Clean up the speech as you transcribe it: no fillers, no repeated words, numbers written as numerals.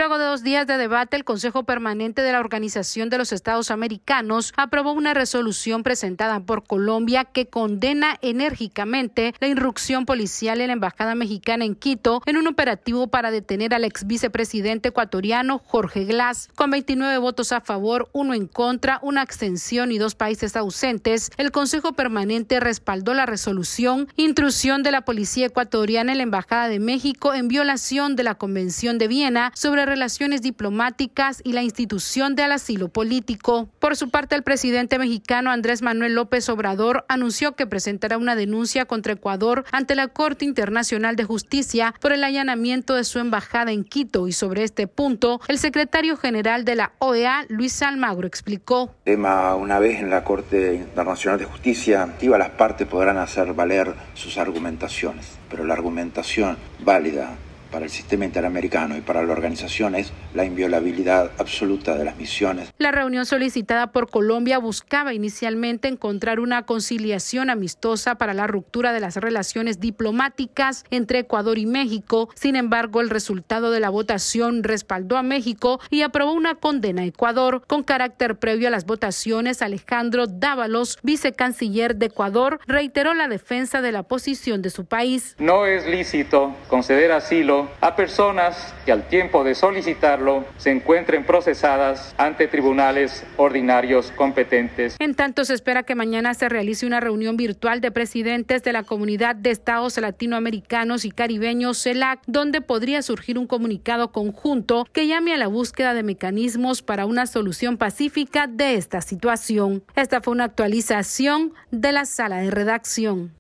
Luego de 2 días de debate, el Consejo Permanente de la Organización de los Estados Americanos aprobó una resolución presentada por Colombia que condena enérgicamente la irrupción policial en la Embajada Mexicana en Quito en un operativo para detener al ex vicepresidente ecuatoriano Jorge Glass. Con 29 votos a favor, 1 en contra, 1 abstención y 2 países ausentes, el Consejo Permanente respaldó la resolución Intrusión de la Policía Ecuatoriana en la Embajada de México en violación de la Convención de Viena sobre relaciones diplomáticas y la institución del asilo político. Por su parte, el presidente mexicano Andrés Manuel López Obrador anunció que presentará una denuncia contra Ecuador ante la Corte Internacional de Justicia por el allanamiento de su embajada en Quito, y sobre este punto, el secretario general de la OEA, Luis Almagro, explicó. Una vez en la Corte Internacional de Justicia, las partes podrán hacer valer sus argumentaciones, pero la argumentación válida para el sistema interamericano y para la organización es la inviolabilidad absoluta de las misiones. La reunión solicitada por Colombia buscaba inicialmente encontrar una conciliación amistosa para la ruptura de las relaciones diplomáticas entre Ecuador y México. Sin embargo, el resultado de la votación respaldó a México y aprobó una condena a Ecuador. Con carácter previo a las votaciones, Alejandro Dávalos, vicecanciller de Ecuador, reiteró la defensa de la posición de su país. No es lícito conceder asilo a personas que al tiempo de solicitarlo se encuentren procesadas ante tribunales ordinarios competentes. En tanto, se espera que mañana se realice una reunión virtual de presidentes de la Comunidad de Estados Latinoamericanos y Caribeños, CELAC, donde podría surgir un comunicado conjunto que llame a la búsqueda de mecanismos para una solución pacífica de esta situación. Esta fue una actualización de la sala de redacción.